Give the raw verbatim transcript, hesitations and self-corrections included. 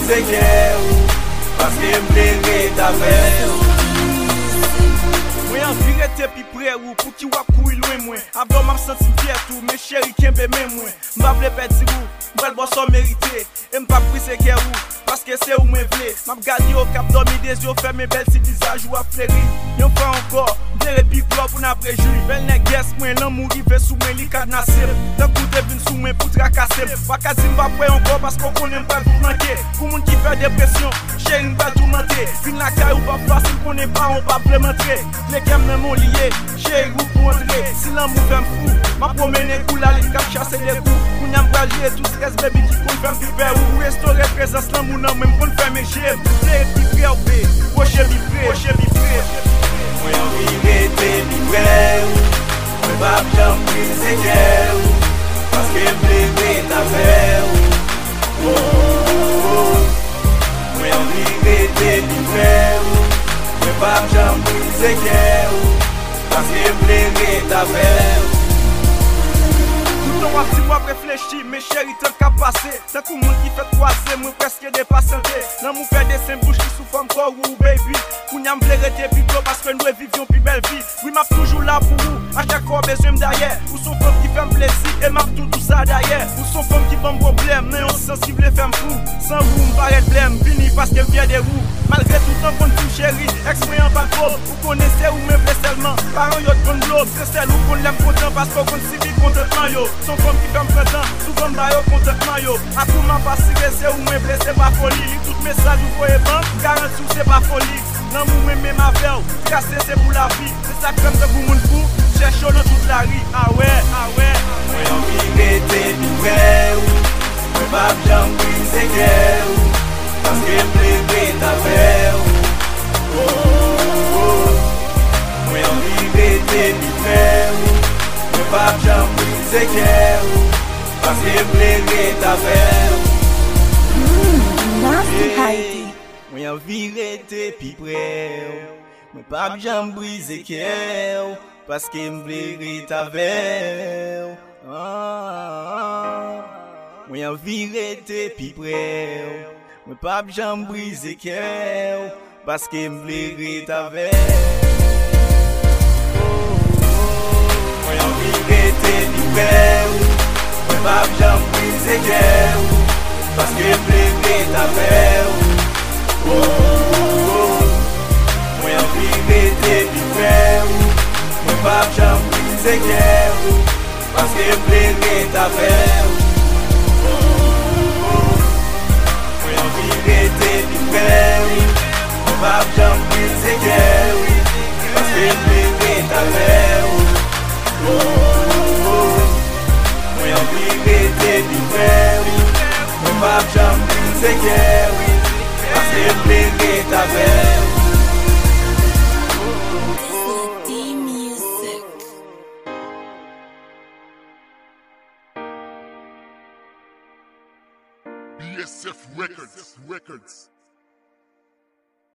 brise kè ou, paske mble rete avèk. Mwen an vi rete pi prè ou, pou ki wap koui loin mwen. Avon m'am senti fier tout, men chéri kembe men mwen. M'ba vle peti ou, m'bel bo son merite. E m'pa brise kè ou, paske se ou mwen vle. M'ap gadi au kap dormi des yo, fè men bel si visaj ou ap fleri. Yon fè ankor, m'dere pi glo pou nan prejoui. Bel nek ges mwen, lan mou rive sou mwen li kad nasem. Tan koute vin sou mwen pou trakasem. Wakazi m'ba pre ankor, pasko konen m'pa pou manke. Pou moun ki fè depresyon, chéri m'ba tou mante. Vin la kay ou pa fasil, konen pa on pa plementre. Kem nan mon liye, chéri ou pou entre. Si lan mou fèm fou, ma promene kou la li kap chase de kou. Kou nyam bralje tout stress baby ki kon fèm pipe ou. Restore présence lan mou nan mèm kon fèm e jèm. Plè pi prè ou be, poche bi prè, poche bi prè. Mwen an vi rete pi prè ou, mwen pa jam brise kè ou, paske mble rete avèk ou. Mwen an vi rete pi prè ou, mwen pa jam brise kè ou, paske mble rete avèk. Touton wap si wap reflechi, me chéri tan ka pase. Tan kou moun ki fè croise, mwen preske depasante. Nan mou fè desen bouche ki sou fòm kor ou baby. Kou nyam vle rete pi glo, paske nou e vivyon pi bel vi. Oui m'ap toujou la pou ou, a chak fò bezem daye. Ou son fòm ki fèm plesi, e m'ap tout tout sa daye. Ou son fòm ki bon problem, nan yon sensible fèm fou. San ou m'paret blem, vini paske m'vien de rou. Malgré tout an kon tou chéri, ex mwen yon pat prob. Ou konese ou mwen vle selman, paran yot kon globe. Se sel ou kon lem kontan, paske kon sivi kontetman yo. Son fòm ki fèm prentan, souvent bayo kontetman yo. Akou m'an pasi rese ou mwen vle se pa foli. Li tout mesaj ou voye ban, garanti ou se pa foli. Nan mou mwen mè ma vew, kase se pou la vi. Se sa krem te pou moun pou, chècho nan tout la ri. Ah ouais, ah ouais. Mwen an vi rete pi prè ou, mwen pa jam brise kè ou, paske mble rete avèk ou. Mwen an vi rete pi prè ou, mwen pa jam brise kè ou, paske mble rete avèk ou. Nasty Heidi. Mwen an vi rete pi prè ou, mwen pa jam brise kè ou, paske mble rete avèk ou. Mwen an vi rete pi prè ou, mwen pa jam brise kè ou, paske mble rete avèk. Mwen an vi rete pi prè ou, mwen pa jam brise kè ou, paske mble rete avèk ou. Mwen an vi rete pi prè ou, mwen pa jam brise kè ou, paske mble rete avèk ou. Mwen an vi rete pi prè ou, mwen pa jam brise kè ou, paske mble rete avèk ou. Mwen an vi rete pi prè ou, mwen pa jam brise kè ou, paske mble rete avèk ou. B S F Records. Records.